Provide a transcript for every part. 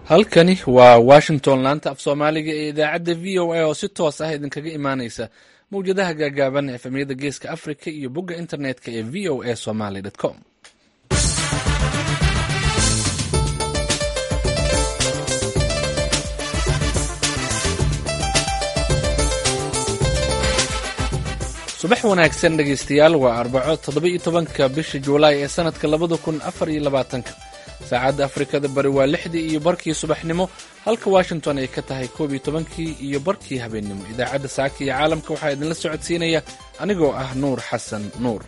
halkani waa washington, laanta af soomaaliga ee idaacadda v o a oo si toos ah idinkaga imaaneysa mawjadaha gaagaaban efemyada geeska africa iyo bogga internetka ee v o a somaly com. subax wanaagsan dhegeystayaal, waa Arbaco 17 bisha Juulaay ee sanadka 2024. saacadda Afrikada Bari waa 6 iyo barkii subaxnimo, halka Washington ay ka tahay 11 iyo barkii habeenimo. Idaacadda Saaka iyo Caalamka waxaa idinla socodsiinaya anigoo ah Nuur Xasan Nuur.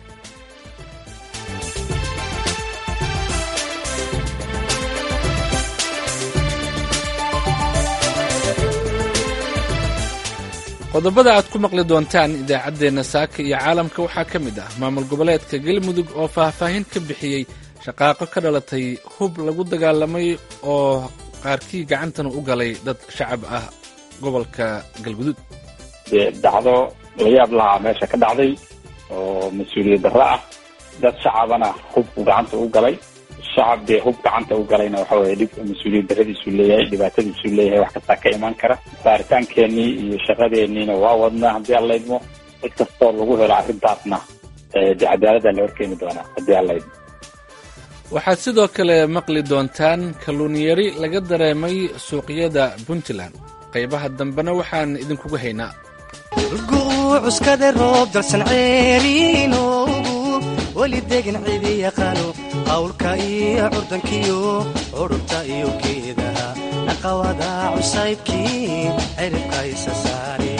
qodobada aad ku maqli doontaan idaacaddeenna Saaka iyo Caalamka waxaa ka mid ah maamul goboleedka Galmudug oo faahfaahin ka bixiyey shaqaaqo ka dhalatay hub lagu dagaalamay oo qaarkii gacantana u galay dad shacab ah gobolka Galguduud. dhacdo la yaab lahaa meesha ka dhacday oo mas-uuliyad darro ah, dad shacabana hub gacanta u galay. shacab dee hub gacanta u galayna waxa weeye dhib mas-uuliyad darradiisu leeyahay, dhibaatadiisu leeyahay, wax kastaa ka imaan kara. baaritaankeenii iyo shaqadeeniina waa wadnaa haddii alla idmo. cid kastoo lagu helo arrintaasna dee cadaaladda la horkeeni doonaa haddii alla idmo. waxaad sidoo kale maqli doontaan kalluun yari laga dareemay suuqyada Puntland. qaybaha dambena waxaan idinkugu haynaa cuskada roob dalsan ceeriinoogu weli degan cidi yaqaano qawlka iyo curdankiyo ururta iyo geedaha naqawada cusaybkii ciribka isa saare.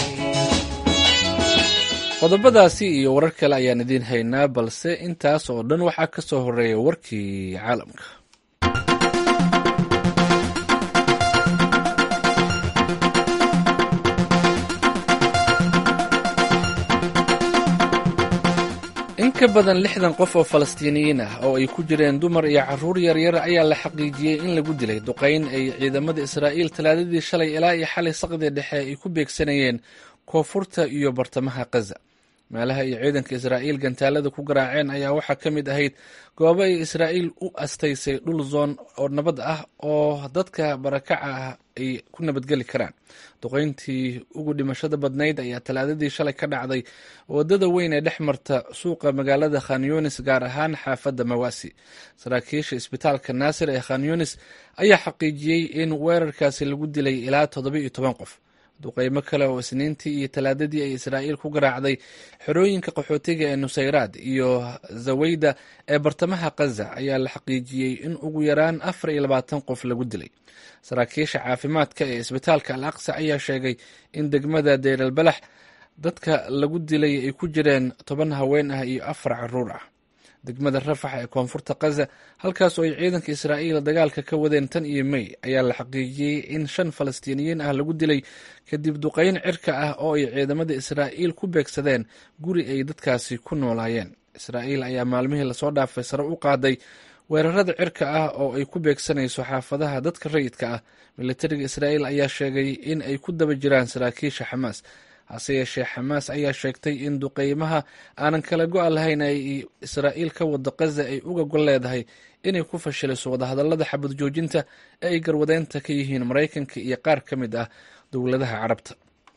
qodobadaasi iyo warar kale ayaan idiin haynaa, balse intaas oo dhan waxaa ka soo horeeya warkii caalamka. in ka badan 60 qof oo Falastiiniyiin ah oo ay ku jireen dumar iyo carruur yaryar ayaa la xaqiijiyey in lagu dilay duqayn ay ciidamada Israa'iil Talaadadii shalay ilaa iyo xalay saqdii dhexe ay ku beegsanayeen koonfurta iyo bartamaha Gaza. meelaha ay ciidanka Israa'iil gantaalada ku garaaceen ayaa waxaa ka mid ahayd goobo ay Israa'iil u astaysay dhul zoon oo nabad ah oo dadka barakaca ah ay ku nabadgeli karaan. duqayntii ugu dhimashada badnayd ayaa Talaadadii shalay ka dhacday wadada weyn ee dhex marta suuqa magaalada Khan Yunis, gaar ahaan xaafadda Mawasi. saraakiisha isbitaalka Naasir ee Khan Yunis ayaa xaqiijiyey in weerarkaasi lagu dilay ilaa 17 qof. duqaymo kale oo Isniintii iyo Talaadadii ay Israa'iil ku garaacday xerooyinka qaxootiga ee Nusayraad iyo Zawayda ee bartamaha Gaza ayaa la xaqiijiyey in ugu yaraan 24 qof lagu dilay. saraakiisha caafimaadka ee isbitaalka Al-Aqsa ayaa sheegay in degmada Deir al-Balax dadka lagu dilay ay ku jireen 10 haween ah iyo 4 carruur ah. degmada Rafax ee koonfurta Gaza, halkaas oo ay ciidanka Israa'iil dagaalka ka wadeen tan iyo May, ayaa la xaqiijiyey in 5 Falastiiniyiin ah lagu dilay kadib duqayn cirka ah oo ay ciidamada Israa'iil ku beegsadeen guri ay dadkaasi ku noolaayeen. Israa'iil ayaa maalmihii lasoo dhaafay sare u qaaday weerarada cirka ah oo ay ku beegsanayso xaafadaha dadka rayidka ah. militariga Israa'iil ayaa sheegay in ay ku daba jiraan saraakiisha Xamaas. hase yeeshee Xamaas ayaa sheegtay in duqaymaha aanan kala go' lahayn ay Israa'iil ka wado Gaza ay uga gol leedahay inay ku fashiliso wadahadallada xabad joojinta ee ay garwadeynta ka yihiin Maraykanka iyo qaar ka mid ah dowladaha Carabta.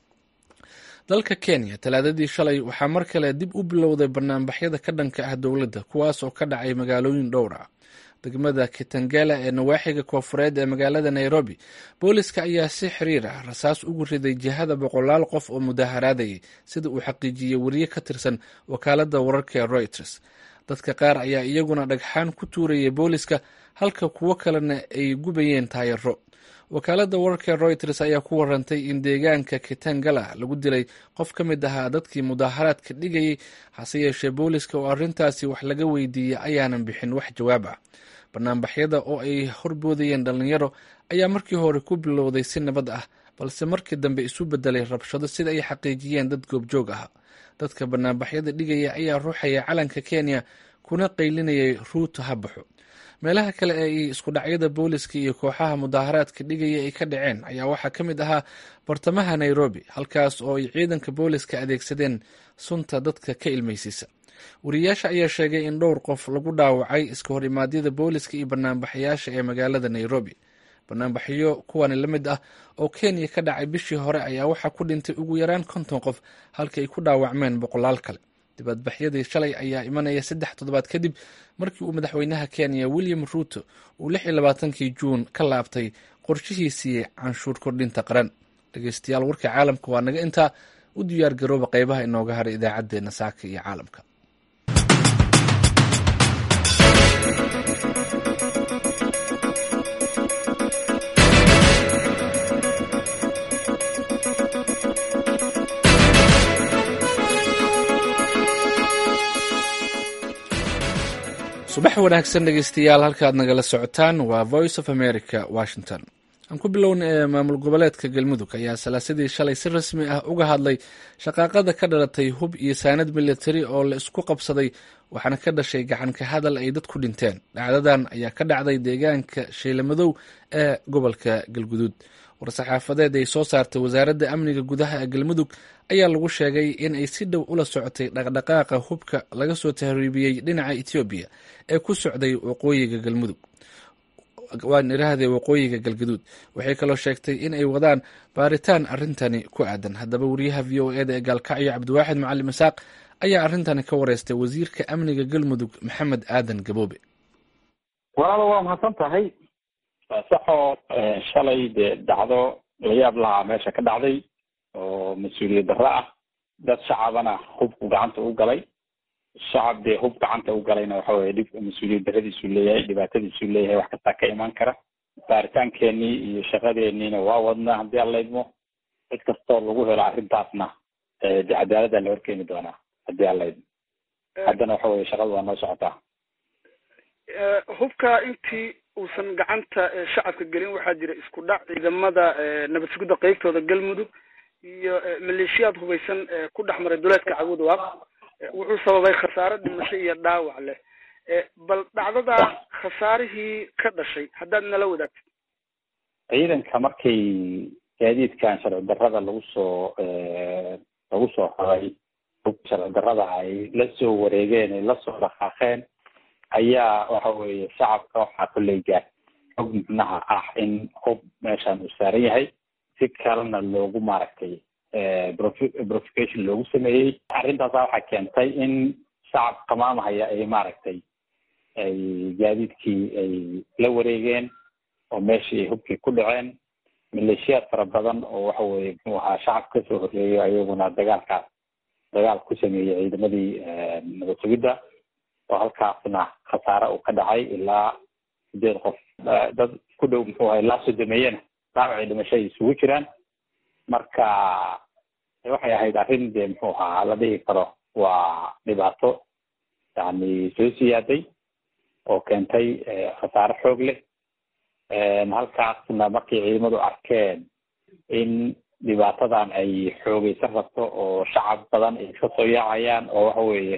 dalka Kenya Talaadadii shalay waxaa mar kale dib u bilowday barnaamijyada ka dhanka ah dowladda, kuwaas oo ka dhacay magaalooyin dhowr ah. degmada Kitengela ee nawaaxiga koonfureed ee magaalada Nairobi, booliska ayaa si xiriir ah rasaas ugu riday jihada boqolaal qof oo mudaharaadayay, sida uu xaqiijiyey wariye ka tirsan wakaaladda wararka ee Reuters. dadka qaar ayaa iyaguna dhagxaan ku tuurayay booliska, halka kuwo kalena ay gubayeen taayaro. wakaaladda wararka ee Reuters ayaa ku warantay in deegaanka Kitengela lagu dilay qof ka mid ahaa dadkii mudaharaadka dhigayay, hase yeeshee booliska oo arrintaasi wax laga weydiiyey ayaanan bixin wax jawaab ah. barnaamijyada oo ay horboodayeen dhalinyaro ayaa markii hore ku bilowday si nabad ah, balse markii dambe isu bedelay rabshado, sida ay xaqiijiyeen dad goobjoog ah. dadka barnaamijyada dhigaya ayaa ruuxaya calanka Kenya kuna qaylinayay Ruuto ha baxo. meelaha kale ee isku dhacyada booliska iyo kooxaha mudaharaadka dhigaya ay ka dhaceen ayaa waxaa ka mid ahaa bartamaha Nairobi, halkaas oo ay ciidanka booliska adeegsadeen sunta dadka ka ilmaysiisa. wariyaasha ayaa sheegay in dhowr qof lagu dhaawacay iska hor imaadyada booliska iyo banaanbaxayaasha ee magaalada Nairobi. banaanbaxyo kuwani la mid ah oo kenya ka dhacay bishii hore ayaa waxaa ku dhintay ugu yaraan 50 qof halka ay ku dhaawacmeen boqolaal kale. dibadbaxyadii shalay ayaa imanaya 3 toddobaad kadib markii uu madaxweynaha kenya William Ruto uu 26 Juun ka laabtay qorshihiisii canshuur kordhinta qaran. dhegeystayaal warka caalamka waa naga intaa. u diyaar garooba qaybaha inooga haray idaacadeena saaka iyo caalamka. subax wanaagsan dhegeystayaal, halkaad nagala socotaan waa Voice of America Washington. aan ku bilowna maamul goboleedka galmudug ayaa salaasadii shalay si rasmi ah uga hadlay shaqaaqada ka dhalatay hub iyo saanad militari oo la isku qabsaday waxaana ka dhashay gacan ka hadal ay dad ku dhinteen. dhacdadan ayaa ka dhacday deegaanka Sheelamadow ee gobolka Galguduud. war-saxaafadeed ay soo saartay wasaaradda amniga gudaha ee galmudug ayaa lagu sheegay in ay si dhow ula socotay dhaqdhaqaaqa hubka laga soo tahriibiyey dhinaca Ethiopia ee ku socday waqooyiga galmudug waan iraahday waqooyiga galguduud. waxay kaloo sheegtay in ay wadaan baaritaan arintani ku aadan. haddaba wariyaha VOA ee Gaalkacyo Cabdiwaaxid Macalin Masaaq ayaa arintani ka wareystay wasiirka amniga galmudug Maxamed Aadan Gaboobe. walaalo waa mahadsan tahay. saxoo shalay dee dhacdo la yaab lahaa meesha ka dhacday oo mas-uuliyad darro ah. dad shacabana hubku gacanta u galay. shacab dee hub gacanta u galayna waxa weye dhib mas-uuliyad darradiisu leeyahay, dhibaatadiisu leeyahay, wax kastaa ka iman kara. baaritaankeenii iyo shaqadeeniina waa wadnaa haddii aan laydmo. cid kastoo lagu helo arrintaasna dee cadaaladda la horkeeni doonaa haddii aan laydmo. haddana waxa weye shaqada waa noo socotaa. hubka intii uusan gacanta shacabka gelin waxaa jira isku dhac ciidamada nabad sugidda qaybtooda galmudug iyo maleeshiyaad hubaysan ku dhex maray duleedka Cabudwaaq. wuxuu sababay khasaare dhimasho iyo dhaawac leh. bal dhacdada khasaarihii ka dhashay haddaad nala wadaagtid. ciidanka markay gaadiidkan sharci darrada lagu soo xoray hubka sharci darrada ay la soo wareegeen ay la soo dhaqaaqeen ayaa waxa weeye shacabka waxaa kolley gaar xog micnaha ah in hub meeshan uu saaran yahay si kalena loogu maaragtay provocation loogu sameeyey. arrintaasa waxaa keentay in shacab qamaamahaya ay maaragtay ay gaadiidkii ay la wareegeen oo meeshii ay hubkii ku dhaceen. maleeshiyaad fara badan oo waxa weye muxuu ahaa shacab kasoo horreeyo ayaguna dagaal ku sameeyey ciidamadii nabad sugidda oo halkaasna khasaare uu ka dhacay ilaa 8 qof. dad ku dhow muxuu ahaa ilaa 30 dhaawacii dhimasho ay isugu jiraan. marka waxay ahayd arrin dee muxuu ahaa la dhihi karo waa dhibaato yani soo siyaaday oo keentay khasaare xoog leh. halkaasna markay ciidamadu arkeen in dhibaatadan ay xoogaysan rabto oo shacab badan ay ka soo yaacayaan oo waxa weeye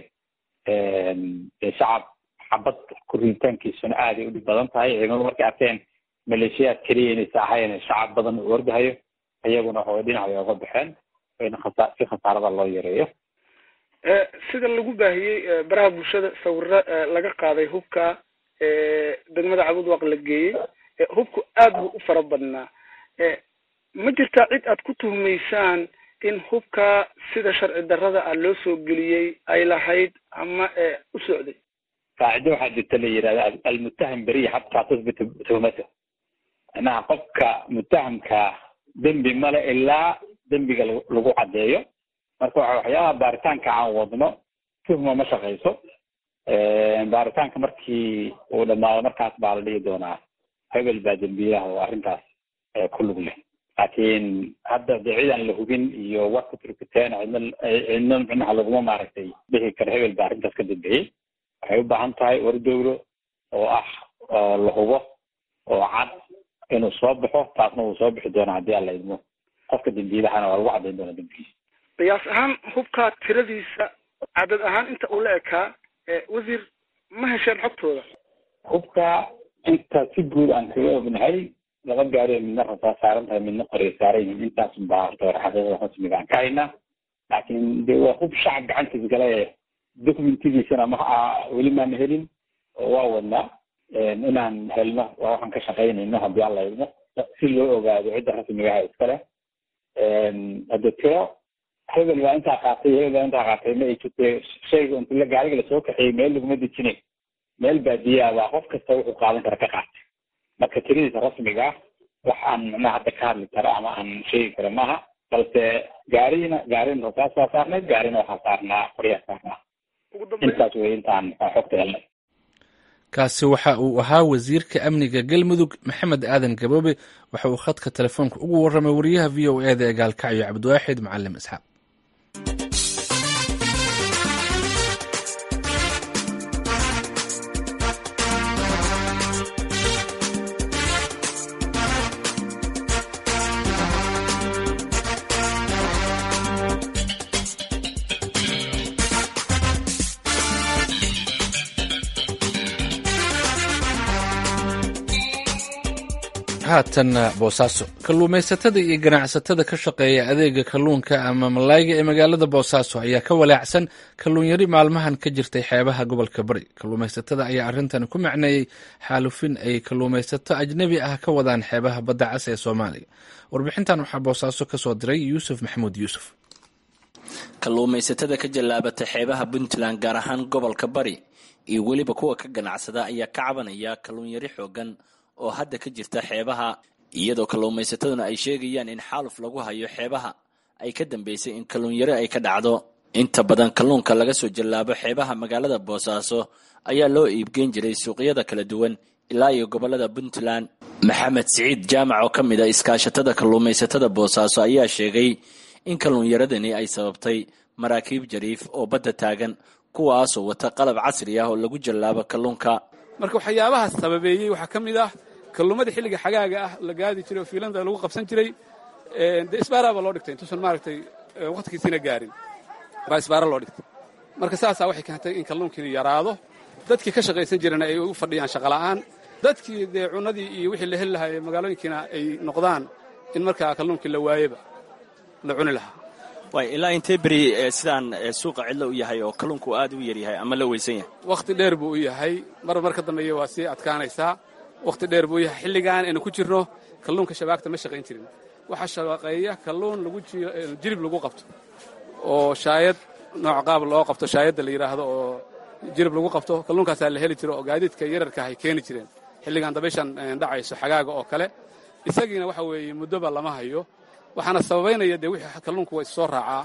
shacab xabad koritaankiisuna aad ay u dhib badan tahay. ciidamadu markay arkeen maleeshiyaad keliya inaysa ahayn shacab badan uu ordahayo iyaguna waxay dhinac way uga baxeen in si khasaarada loo yareeyo. sida lagu baahiyey baraha bulshada sawirro laga qaaday hubka degmada Cabudwaaq la geeyey. hubku aad buu u fara badnaa. ma jirtaa cid aad ku tuhmaysaan in hubka sida sharci darrada ah loo soo geliyey ay lahayd ama u socday? qaacido waxaa jirta la yidhahda almuttaham beriya xataa tusbita tuhmata. macnaha qofka muttahamka dembi male ilaa dembiga lagu caddeeyo. marka waxyaabaha baaritaanka aan wadno tuhma ma shaqayso. baaritaanka markii uu dhamaado markaas baa la dhihi doonaa hebel baa dembiilaha oo arrintaas ku lug leh. laakiin hadda dee ciidan la hubin iyo warka turkiteen cidna micnaha laguma maaragtay dhihi karo hebel baa arrintaas ka dambeeyey. waxay u baahan tahay war dowlo oo ah la hubo oo cad inuu soo baxo. taasna wuu soo bixi doonaa haddii aan la idmo. qofka dembiilahana waa lagu caddayn doonaa dembigiisa. qiyaas ahaan hubka tiradiisa cadad ahaan inta uu la ekaa wasiir ma hesheen xogtooda? hubka inta si guud aan kaga ognahay 2 gaari midna rasaas saaran tahay midna qori saaran yihiin. intaas baa horta xaqiiqada rasmiga aan ka haynaa. laakiin dee waa hub shacab gacantiisa galay documentigiisana weli maana helin oo waa wadnaa inaan helno waa waxaan ka shaqaynayno haddii aan la idmo. si loo ogaado cidda rasmigaha iskale. hadda tiro hebel baa intaa qaatay hebel baa intaa qaatay ma ay jirtay shayga inta la gaariga lasoo kaxeeyey meel laguma dejinay meel baadiyaa baa qof kasta wuxuu qaadan kara ka qaatay. marka tiradiisa rasmiga ah wax aan macnaha hadda ka hadli karo ama aan sheegi karo maaha, balse gaarina rasaas baa saarnayd, gaarina waxaa saarnaa qoryaa saarnaa. intaas wey intaan xogta helnay. kaasi waxa uu ahaa wasiirka amniga galmudug maxamed aadan gaboobe. waxa uu khadka telefoonka ugu warramay wariyaha v o e da ee gaalkacyo cabdiwaaxid macalim isxaaq. haatanna boosaaso. kalluumaysatada iyo ganacsatada ka shaqeeya adeega kalluunka ama malayga ee magaalada boosaaso ayaa ka walaacsan kalluun yari maalmahan ka jirtay xeebaha gobolka bari. kalluumaysatada ayaa arrintan ku macneeyey xaalufin ay kalluumaysato ajnebi ah ka wadaan xeebaha badda cas ee soomaaliya. warbixintan waxaa boosaaso ka soo diray yuusuf maxamuud yuusuf. kalluumaysatada ka jallaabata xeebaha puntland gaar ahaan gobolka bari iyo weliba kuwa ka ganacsada ayaa ka cabanaya kalluun yari xoogan oo hadda ka jirta xeebaha, iyadoo kalluumaysataduna ay sheegayaan in xaaluf lagu hayo xeebaha ay ka dambeysay in kalluun yari ay ka dhacdo. inta badan kalluunka laga soo jallaabo xeebaha magaalada boosaaso ayaa loo iibgeyn jiray suuqyada kala duwan ilaa iyo gobolada puntland. maxamed siciid jaamac oo ka mid a iskaashatada kalluumaysatada boosaaso ayaa sheegay in kalluun yaradani ay sababtay maraakiib jariif oo badda taagan, kuwaasoo wata qalab casri ah oo lagu jallaabo kalluunka. marka waxyaabaha sababeeyey waxaa ka mid ah kalluumada xilliga xagaaga ah la gaadi jiray oo fiilanda lagu qabsan jiray. dee isbaaraaba loo dhigtay intuusan maaragtay waqtigiisiina gaarin baa isbaara loo dhigtay. marka saasaa waxay keentay in kalluunkii yaraado, dadkii ka shaqaysan jirana ay u fadhiyaan shaqola'aan, dadkii dee cunadii iyo wixii la heli lahaa ee magaalooyinkiina ay noqdaan in markaa kalluunkii la waayeba la cuni lahaa. ilaa intee beri sidaan suuqa cidlo u yahay oo kalluunku aad u yaryahay ama la weysan yahay? wakhti dheer buu u yahay, mar ka dambeeya waa sii adkaanaysaa. wakhti dheer buu u yahay. xilligaan aynu ku jirno kalluunka shabaagta ma shaqayn jirin. waxaa shaqeeya kalluun jirib lagu qabto oo shaayad nooc qaab loo qabto, shaayadda la yidhaahdo oo jirib lagu qabto. kalluunkaasaa la heli jiro oo gaadiidka yararka ay keeni jireen xilligaan dabayshan dhacayso xagaaga oo kale. isagiina waxa weeye muddoba lama hayo, waxaana sababaynaya dee wixii kalluunku waa issoo raacaa.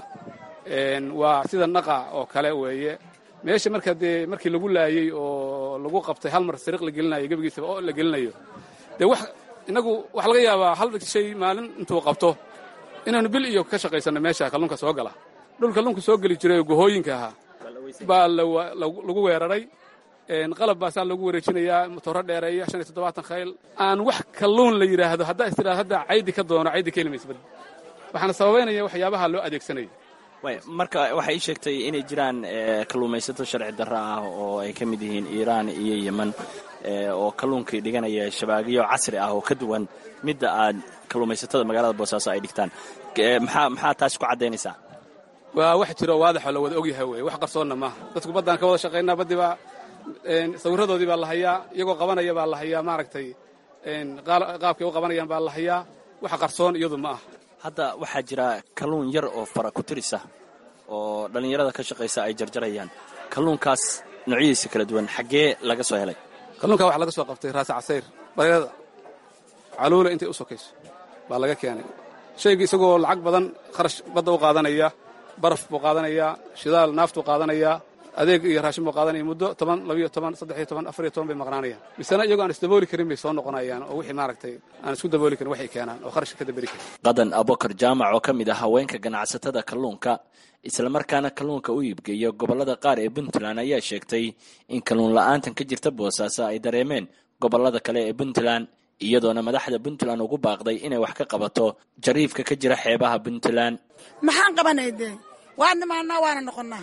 waa sida naqa oo kale weeye. meesha marka dee markii lagu laayey oo lagu qabtay hal mar sariiq la gelinayo gebigiisaba oo la gelinayo, dee inagu waxa laga yaabaa hal shay maalin intuu qabto inaanu bil iyo ka shaqaysanno meesha kalluunka soo gala. dhul kalluunka soo geli jiray oo gohooyinka ahaa baa lagu weeraray. qalab baasaa lagu wareejinayaa matooro dheereeya 75 khayl aan wax kalluun la yidhaahdo haddaa istiraad hadda caydi ka doono caydi ka helimaysbad. waxaana sababaynaya waxyaabaha loo adeegsanaya. marka waxay ii sheegtay inay jiraan kalluumaysato sharci darro ah oo ay ka mid yihiin iiraan iyo yeman oo kalluunkii dhiganaya shabaagyo casri ah oo ka duwan midda aad kalluumaysatada magaalada boosaaso ay dhigtaan. maxaa taas ku caddaynaysaa? waa wax jiro waadaxoo la wada ogyahay wey, wax qarsoonna maaha. dadku baddaan ka wada shaqaynaa, baddibaa sawirradoodii baa la hayaa, iyagoo qabanaya baa la hayaa, maaragtay qaabkay u qabanayaan baa la hayaa. wax qarsoon iyadu ma ah. hadda waxaa jira kalluun yar oo fara ku tirisa oo dhallinyarada ka shaqaysa ay jarjarayaan. kalluunkaas noocyadiisa kala duwan xaggee laga soo helay? kalluunkaa waxaa laga soo qabtay raasa casayr, bareerada caluula intay u sokayso baa laga keenay. shayga isagoo lacag badan kharash badda u qaadanaya, baraf buu qaadanayaa, shidaal naaftuu qaadanayaa, adeeg iyo raashin buu qaadanaya. muddo 10, 12, 13, 14 bay maqnaanayaan. misena iyagoo aan isdabooli karin bay soo noqonayaan oo wixii maaragtay aan isku dabooli karin waxay keenaan oo kharash ka dabari karin. qadan abokar jaamac oo ka mid ah haweenka ganacsatada kalluunka islamarkaana kalluunka u iibgeeya gobollada qaar ee puntland ayaa sheegtay in kalluun la'aantan ka jirta boosaaso ay dareemeen gobollada kale ee puntland, iyadoona madaxda puntland ugu baaqday inay wax ka qabato jariifka ka jira xeebaha puntland. maxaan qabanaydee waa nimaanaa waana noqonnaa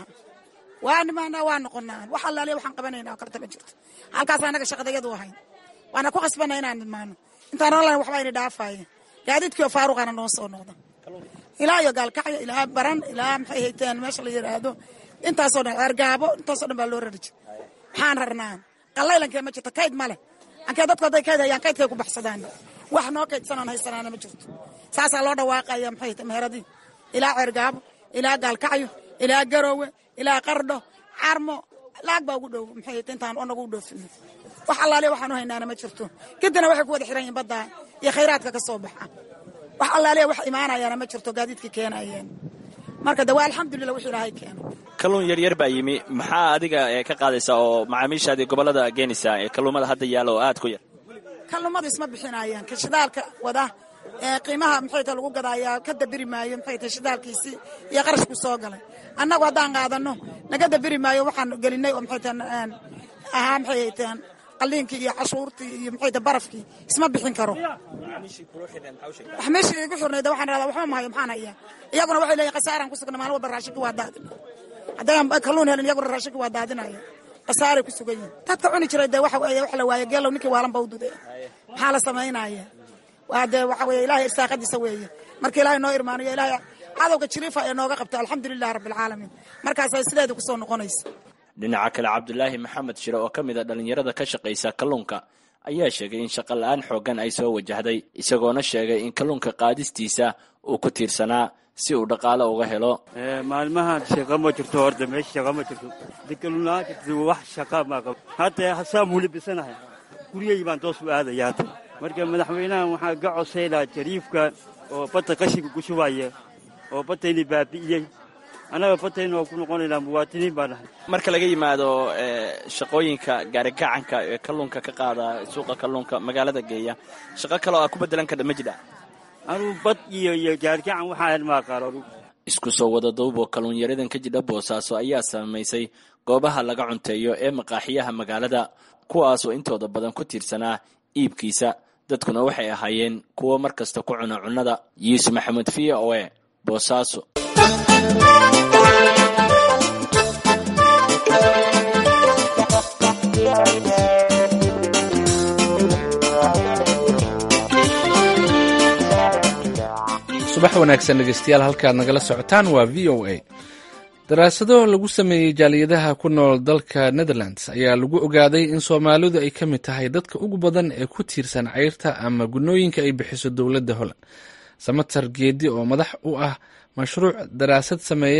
wax allaaliya waxaan qabanaynaa oo karta ma jirto. halkaas anaga shaqadayadu ahayn, waana ku qasbana inaan nidmaano. intaan online waxba ayna dhaafaaye gaadiidkiioo faaruqaana noo soo noqda ilaa iyo gaalkacyo ilaa baran ilaa maxay hayteen meesha la yidhaahdo intaasoo dhan ceergaabo intaasoo dhan baa loo rari jir. maxaan rarnaa qallaylankee ma jirto, kayd ma leh. ankee dadku hadday kayd hayaan kaydkay ku baxsadaan. wax noo kaydsanaan haysanaana ma jirto saasaa loo dhawaaqaya maxay tahay meheradii ilaa Ceergaabo ilaa Gaalkacyo ilaa Garowe ilaa Qardho Carmo laag baa ugu dhow maxay tahay intaan onagu dhoofin wax allaale waxaanu haynaana ma jirto kadibna waxay ku wada xiran yihiin badda iyo khayraadka ka soo baxa wax allaale wax imaanayana ma jirto gaadiidkii keenayeen marka dawaa alxamdulillah wixii ilaahay keeno kalluun yar baa yimi maxaa adiga ka qaadaysa oo macaamiishaadii gobolada Geenisa ee kalluumada hadda yaalo oo aad ku yar kalluumada isma bixinayaan ka shidaalka wada qiimaha maxay tahay lagu gadaayaa ka dabiri maayo maxay tahay shidaalkiisi iyo qarashku soo galay annagu haddaan qaadano naga dabiri maayo waxaan gelinay oo maxay tahay maxay tahay qalliinkii iyo cashuurtii iyo maxay tahay barafkii isma bixin karo wax meeshii igu xirnayda waxaan radaa waxba maayo maxaan hayaa iyaguna waxay leeyihiin qasaaraan ku sugnaa maalin walba raashinka waa daadina haddaan kalluun helin iyaguna raashinka waa daadinaya qasaaray ku sugan yihiin dadka cuni jiray dee waxa la waaye geelow ninkii waalan baa u duday maxaa la samaynaya waa dee waxa weeye ilaahay irsaaqadiisa weeye marka ilaahay noo irmaanayo ilaahay cadowga jiriifa ee nooga qabta alxamdulillahi rabbil caalamiin markaasay sideeda ku soo noqonaysa dhinaca kale Cabdulaahi Maxamed Shire oo kamid ah dhalinyarada ka shaqeysa kalluunka ayaa sheegay in shaqo la'aan xoogan ay soo wajahday isagoona sheegay in kalluunka qaadistiisa uu ku tiirsanaa si uu dhaqaale uga helo maalmahan shaqo ma jirto horta meesha shaqo ma jirto kalluunaa jirto wax shaqo ma qabo hadda hasaab wuli bisanahay guriyay baan toos u aadaya marka madaxweynaha waxaa ka codsaynaa jariifka oo badda qashinka ku shubaya oo badayni baabi'iyey anaga badayna waa ku noqonaynaa muwaadiniin baan nahay marka laga yimaado shaqooyinka gaarigacanka ee kalluunka ka qaada suuqa kalluunka magaalada geeya shaqo kale oo aad ku bedelan karta ma jira anuu bad iyo gaarigacan waxaan ma aqaano isku soo wada duubo kalluun yaradan ka jidha Boosaaso ayaa saamaysay goobaha laga cunteeyo ee maqaaxiyaha magaalada kuwaasoo intooda badan ku tiirsanaa iibkiisa dadkuna waxay ahaayeen kuwo markasta ku cuna cunnada Yuusuf Maxamed VOA Boosaaso subax wanaagsan dhegeystayaal halkaad nagala socotaan waa VOA daraasado lagu sameeyey jaaliyadaha ku nool dalka Netherlands ayaa lagu ogaaday in Soomaalidu ay ka mid tahay dadka ugu badan ee ku tiirsan cayrta ama gunooyinka ay bixiso dowladda Holland Samatar Geedi oo madax u ah mashruuc daraasad sameeya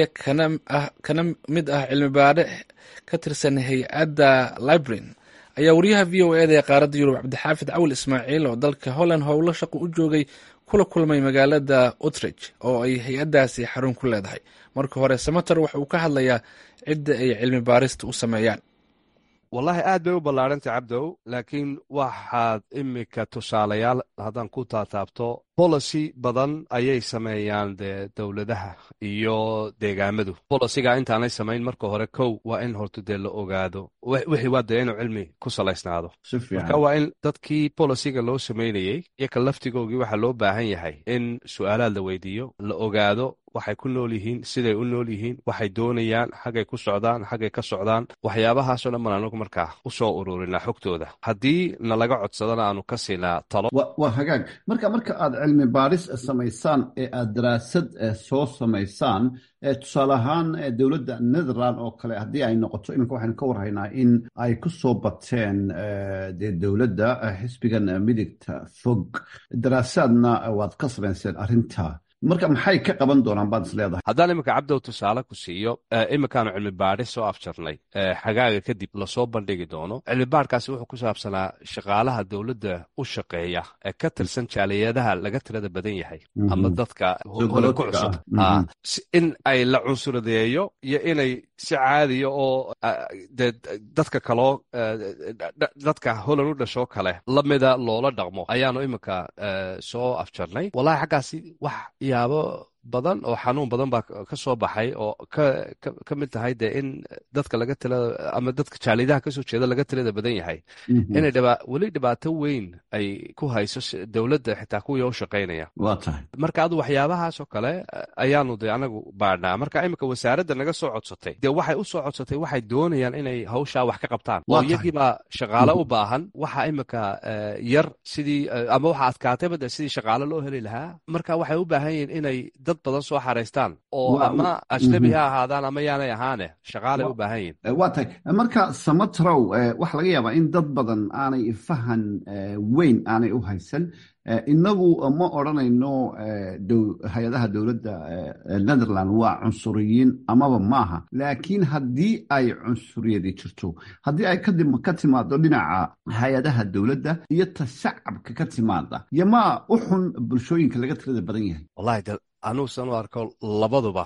kana mid ah cilmi baadhe ka tirsan hay'adda Librin ayaa wariyaha VOA ee qaaradda Yurub Cabdixaafid Cawil Ismaaciil oo dalka Holland howlo shaqo u joogay kula kulmay magaalada Utrecht oo ay hay'adaasi xarun ku leedahay marka hore Samatar waxa uu ka hadlayaa cidda ay cilmi baarista u sameeyaan wallahi aad bay u ballaarantay cabdow laakiin waxaad imika tusaalayaal haddaan ku taataabto policy badan ayay sameeyaan dee dowladaha iyo deegaamadu bolisiga intaanay samayn marka hore kow waa in horta dee la ogaado wixii waa dee inuu cilmi ku salaysnaado marka waa in dadkii bolisiga loo samaynayey iyaka laftigoogii waxaa loo baahan yahay in su'aalaad la weydiiyo la ogaado waxay ku nool yihiin siday u nool yihiin waxay doonayaan xaggay ku socdaan xaggay ka socdaan waxyaabahaasoo dhan baan anagu markaa u soo ururinaa xogtooda haddii nalaga codsadana aanu ka siinaa talo waa hagaag marka aad cilmi baaris samaysaan ee aad daraasad soo samaysaan tusaale ahaan dowladda Netherland oo kale haddii ay noqoto iminka waxaynu ka warhaynaa in ay ku soo bateen dee dowladda xisbigan midigta fog daraasaadna waad ka samayseen arrinta marka maxay ka qaban doonaan baad is leedahay haddaan iminka cabdow tusaale ku siiyo iminkaanu cilmi baadhis soo afjarnay xagaaga kadib lasoo bandhigi doono cilmi baadhkaasi wuxuu ku saabsanaa shaqaalaha dowladda u shaqeeya ee ka tirsan jaaliyadaha laga tirada badan yahay ama dadka hore ku cusub in ay la cunsuradeeyo iyo inay si caadiya oo dee dadka kaloo dadka Holland u dhasho kale lamida loola dhaqmo ayaanu iminka soo afjarnay wallahi xaggaasi wax yaabo badan oo xanuun badan baa ka soo baxay oo ka mid tahay dee in dadka laga tilada ama dadka jaaliyadaha kasoo jeeda laga tilada badan yahay inay weli dhibaato weyn ay ku hayso dowladda xitaa kuwii u shaqaynaya marka adu waxyaabahaas oo kale ayaanu dee anagu baadhnaa marka iminka wasaaradda naga soo codsatay dee waxay u soo codsatay waxay doonayaan inay hawshaa wax ka qabtaan oo iyagiibaa shaqaale u baahan waxa iminka yar sidii ama waxa adkaatayba dee sidii shaqaale loo heli lahaa marka waxay u baahan yihiin inay dad dad badan soo xaraystaan oo ama ajnabi ha ahaadaan ama yaanay ahaane shaqaalay u baahan yihin. waa tahay marka samatrow waxaa laga yaabaa in dad badan aanay fahan weyn aanay u haysan. inagu ma odranayno hay-adaha dowladda netherland waa cunsuriyiin amaba maaha, laakiin haddii ay cunsuriyadi jirto, haddii ay ka timaado dhinaca hay-adaha dowladda iyo ta shacabka ka timaada, yomaa u xun bulshooyinka laga tirada badan yahay? wallahi anuusan u arko labaduba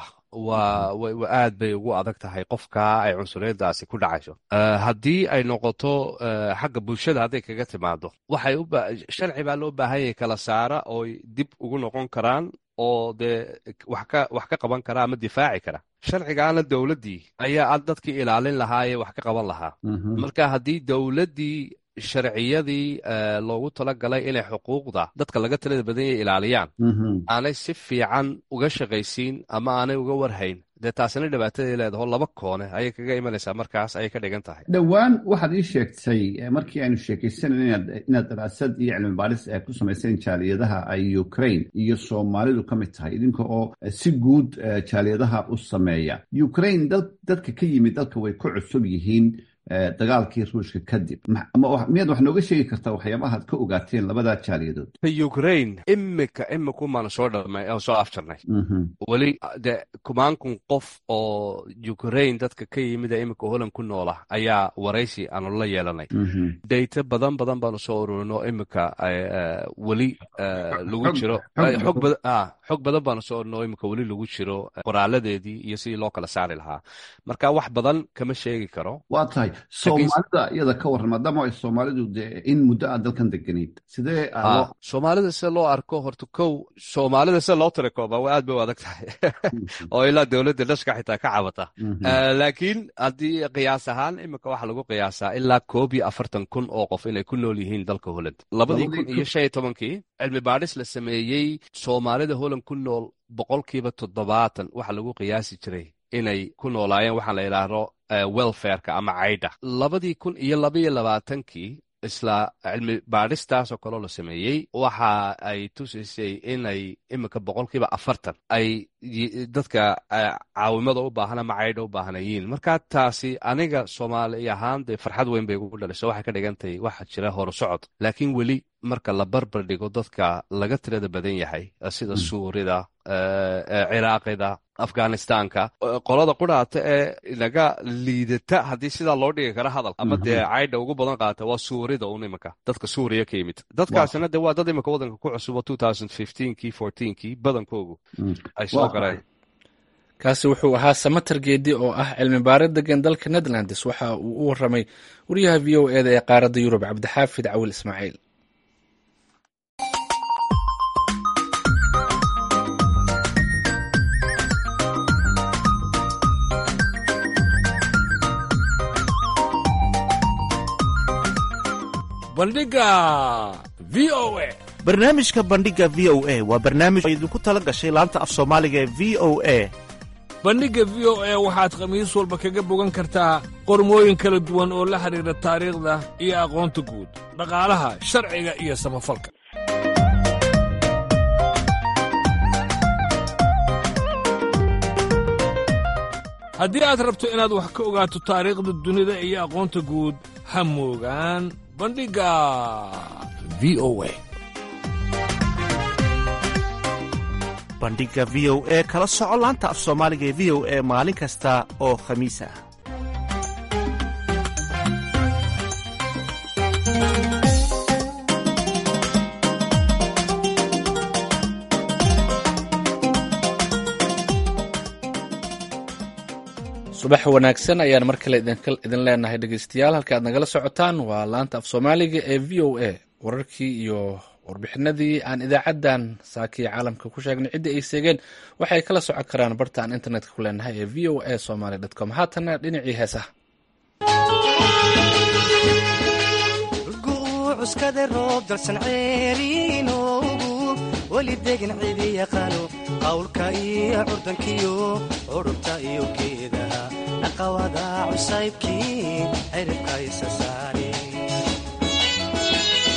aad bay ugu adag tahay qofka ay cunsuriyadaasi ku dhacayso. haddii ay noqoto xagga bulshada hadday kaga timaado, sharci baa loo baahan yahay kala saara oo dib ugu noqon karaan oo dee wax ka qaban kara ama difaaci kara. sharcigaana dowladdii ayaa dadkii ilaalin lahaa ee wax ka qaban lahaa. marka haddii dowladdii sharciyadii loogu talagalay inay xuquuqda dadka laga talada badan yahay ilaaliyaan aanay si fiican uga shaqaysiin ama aanay uga warhayn, dee taasina dhibaatadii leedaho laba koone ayay kaga imanaysaa. markaas ayay ka dhigan tahay. dhowaan waxaad ii sheegtay markii aynu sheekaysanan inaad daraasad iyo cilmi baadhis ku samayseen jaaliyadaha ay Ukraine iyo Soomaalidu ka mid tahay, idinka oo si guud jaaliyadaha u sameeya. Ukraine dadka ka yimid dalka way ku cusub yihiin dagaalkii ruushka kadib. miyaad wax nooga sheegi kartaa waxyaabahaad ka ogaateen labadaa jaaliyadood? Ukraine imikumaanu soo afjarnay. weli de kumaankun qof oo Ukraine dadka ka yimid ee imika Holland ku noola ayaa waraysi aanu la yeelanay. dayta badan baanu soo ururino imika weli lagu jiro xog badan baanu soo ururino imika weli lagu jiro qoraaladeedii iyo sidii loo kala saari lahaa. marka wax badan kama sheegi karo. waa tahay Soomaalida iyada ka waran, maadaama ay Soomaalidu in muddo aad dalkan deganayd, sidee Soomaalida sida loo arko horta Soomaalida sida loo tirakooba aad bay u adag tahay oo ilaa dowladda dhashka xitaa ka cabata. laakiin haddii qiyaas ahaan imika waxaa lagu qiyaasaa ilaa 41,000 oo qof inay ku nool yihiin dalka Holland. 2015 cilmi baadhis la sameeyey, Soomaalida Holland ku nool 70% waxa lagu qiyaasi jiray inay ku noolaayeen waxaan la yidhaahdo welfareka ama caydha. 2022 isla cilmi baadhistaasoo kaloo la sameeyey waxa ay tusaysay inay imika 40% ay dadka caawimada u baahan ama caydha u baahnayiin. marka taasi aniga Soomaali ahaan dee farxad weyn bay ugu dhalisay. waxay ka dhigantahay waxa jira horusocod, laakiin weli marka la barbar dhigo dadka laga tirada badan yahay sida Suurida, Ciraaqida, Afghanistanka, qolada quraata ee inaga liidata haddii sidaa loo dhigi kara hadal ama dee caydha ugu badan qaata waa Suurida un imika dadka Suuriya ka yimid. dadkaasina dee waa dad imika waddanka ku cusubo 2015kii 14kii badankoogu ay soo galeen. kaasi wuxuu ahaa Samatar Geedi oo ah cilmi baare degan dalka Netherlands. waxa uu u waramay wariyaha VOA da ee qaaradda Yurub Cabdixaafid Cawil Ismaaciil. barnaamijka bandhiga v o a waa barnaamij idinku tala gashay laanta af soomaaliga ee v o a. bandhigga v o a waxaad khamiis walba kaga bogan kartaa qormooyin kala duwan oo la xidhiidha taariikhda iyo aqoonta guud, dhaqaalaha, sharciga iyo samafalka. haddii aad rabto inaad wax ka ogaato taariikhda dunida iyo aqoonta guud, ha moogaan bandhigga v o a. bandhigga v o a kala soco laanta af soomaaliga ee v o a maalin kasta oo khamiis ah. subax wanaagsan ayaan mar kale idin leenahay dhegeystayaal. halka aad nagala socotaan waa laanta af soomaaliga ee v o a. wararkii iyo warbixinadii aan idaacaddan saakii caalamka ku sheegnay ciddii ay seegeen waxay kala socon karaan barta aan internetka ku leenahay ee v o a somaly.com. haatana dhinacii heesaha. cuskada roob dalsan ceeriinoogu weli degan cidi yaqaano qawlka iyo curdankiyo ururta iyo geedaha dhaqawada cusaybkii ciribka isa saari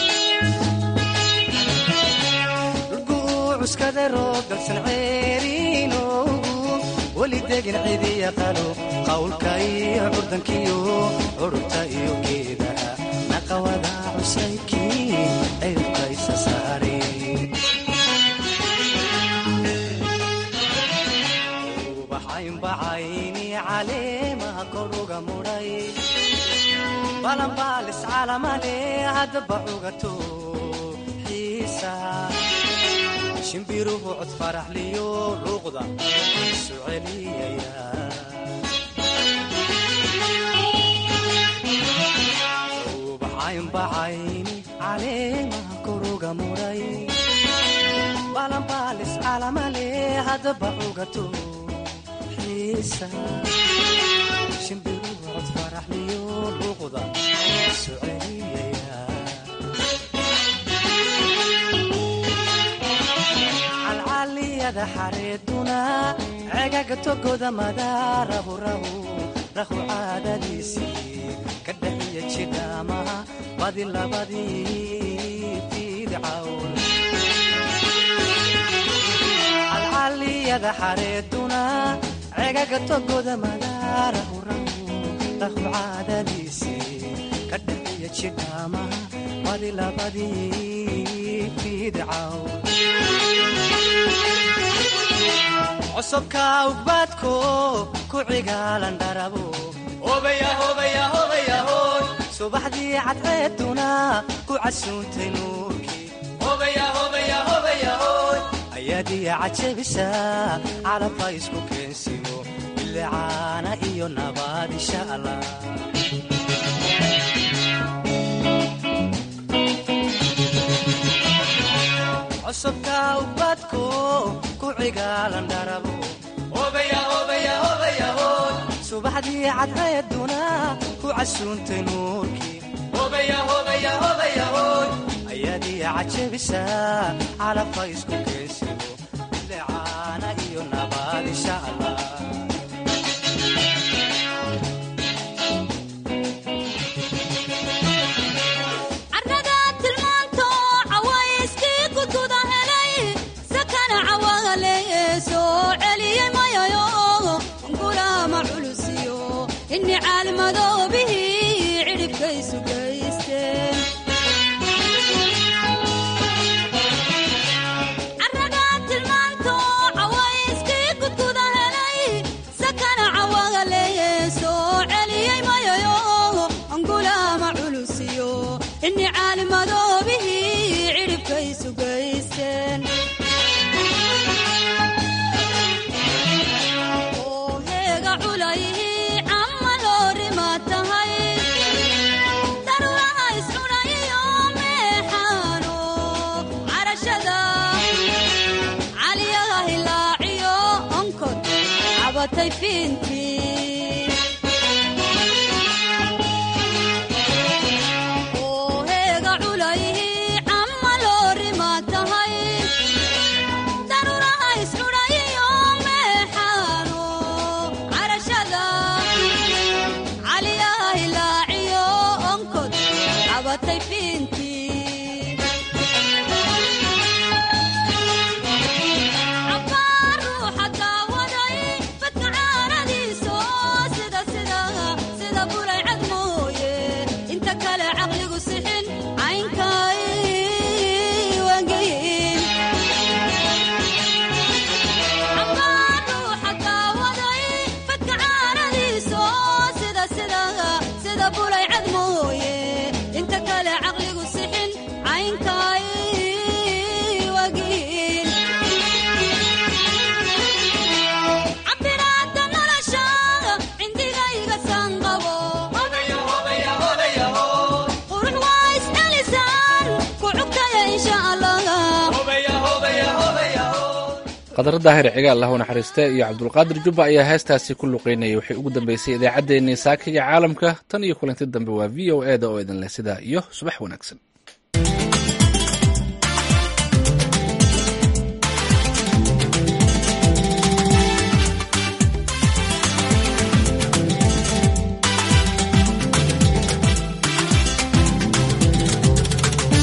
cuskada roob dalsan ceeriin degin cidi yaqaano qawlka iyo curdankiyo ururta iyo geedaha naqawada cusaykii ayuka isa saari ubaxaynbacayni caleemaha koruga mudhay balanbaalis calamale haddaba cugato xiisa shimbiruhu cod faraxliyo luuqda isu celiyaya ubaxaynbacayni caleemaha koruga mudhay balanbaalis calamale haddaba cugato xiisa shimbiruhu cod faraxliyo luuqda isu celiyaya calcaliyada xareeduna cegaga togoda madaarahu rahu caadadiisii ka dhaxiya jidhaamaha badi labadii fiidcawn calcaliyada xareeduna cegaga togoda madaarahu rahu caadadiisii ka dhaxiya jidhaamaha badi labadii fiidcawn cosubka ugbaadko ku cigaalan dharabo subaxdii cadceeduna ku casuuntay nuurkii ayaadiya cajabisa calabha isku keensiyo bilicaana iyo nabaad insha allah cosubka ubadko ku cigaalan dharabo subaxdii cadceeduna ku casuuntay nuurkii ayaadiya cajabisa calabha isku keensiyo bilicaana iyo nabaad insha allah qadar daahir cigaal lahu naxariiste iyo cabdulqaadir jubba ayaa heestaasi ku luqeynayay waxay ugu dambeysay idaacaddeenii saaka iyo caalamka tan iyo kulanti dambe waa v o e da oo idin leh sidaa iyo subax wanaagsan